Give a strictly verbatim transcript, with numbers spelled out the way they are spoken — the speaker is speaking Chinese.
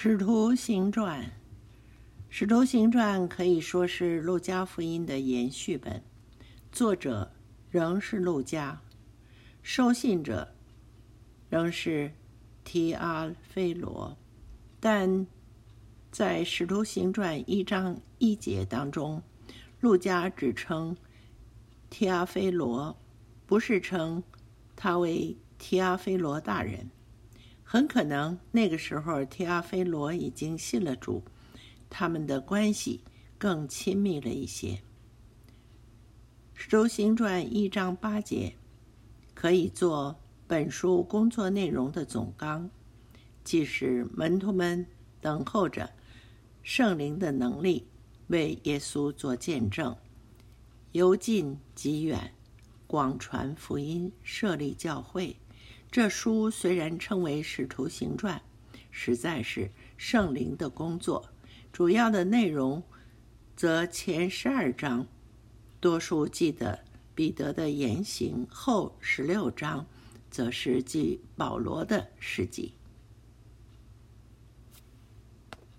使徒行传，使徒行传可以说是路加福音的延续本，作者仍是路加，收信者仍是提阿非罗，但在使徒行传一章一节当中，路加只称提阿非罗，不是称他为提阿非罗大人。很可能那个时候提阿非罗已经信了主，他们的关系更亲密了一些。使徒行传一章八节可以做本书工作内容的总纲，即是门徒们等候着圣灵的能力，为耶稣做见证，由近及远，广传福音，设立教会。这书虽然称为使徒行传，实在是圣灵的工作，主要的内容则前十二章多数记得彼得的言行，后十六章则是记保罗的事迹。